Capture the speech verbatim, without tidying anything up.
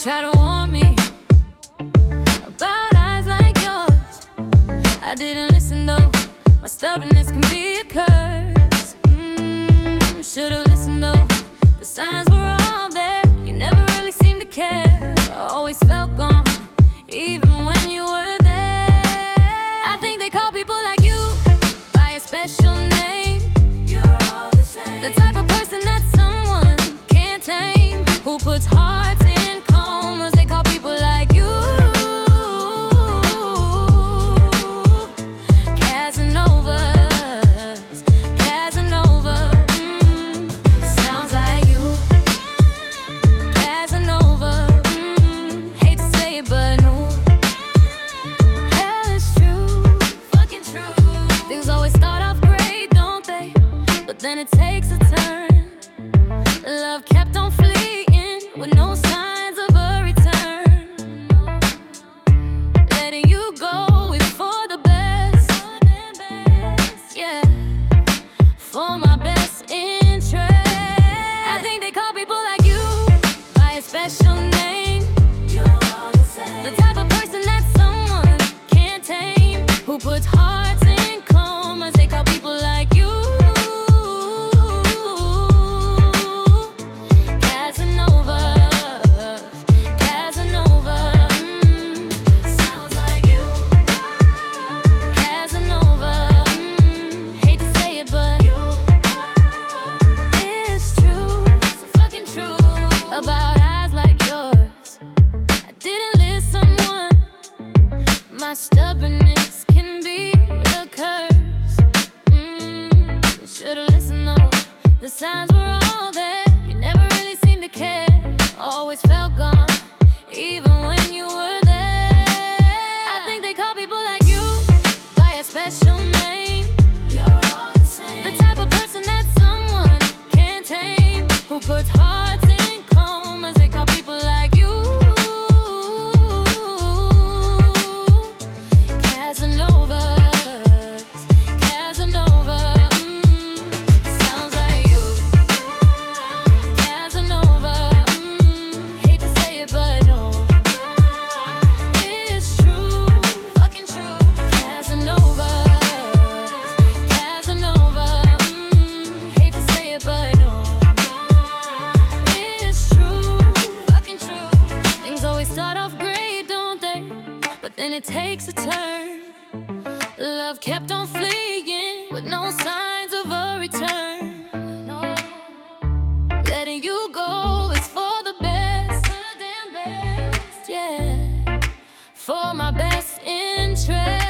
try to warn me about eyes like yours. I didn't listen though. My stubbornness can be a curse. mm, Should've listened though. The signs were all there. You never really seemed to care. I always felt gone, even when you were there. I think they call people like you by a special name. You're all the same. The type of person that someone can't tame, who puts hearts in comas. They call people like you Casanovas, Casanova. mm, Sounds like you, Casanova. mm, Hate to say it, but no, hell is true, fucking true. Things always start off great, don't they? But then it takes a turn. Love kept on fleeing with no signs of a return. Letting you go is for the best, yeah, for my best interest. I think they call people like you by a special name. The type of person that someone can't tame, who puts hearts in comas. They call people like you Casanova, Casanova. mm, Sounds like you, Casanova. mm, Hate to say it, but it's true, so fucking true, about eyes like yours. I didn't list someone. My stubbornness can be a curse. mm, Should've listened though. The signs were all there. You never really seemed to care. Always felt gone, even when you were there. I think they call people like you by a special name. You're all the same. The type of person that someone can't tame, who puts hearts in comas. They call people like you Casanovas, Casanova. mm, Sounds like you, Casanova. mm, Hate to say it, but no, it's true, fucking true. Casanovas, Casanova. mm, Hate to say it, but no, it's true, fucking true. Things always start off great, don't they? But then it takes a turn. Love kept on fleeing with no signs of a return. No. Letting you go is for the best, for the damn best, yeah, for my best interest.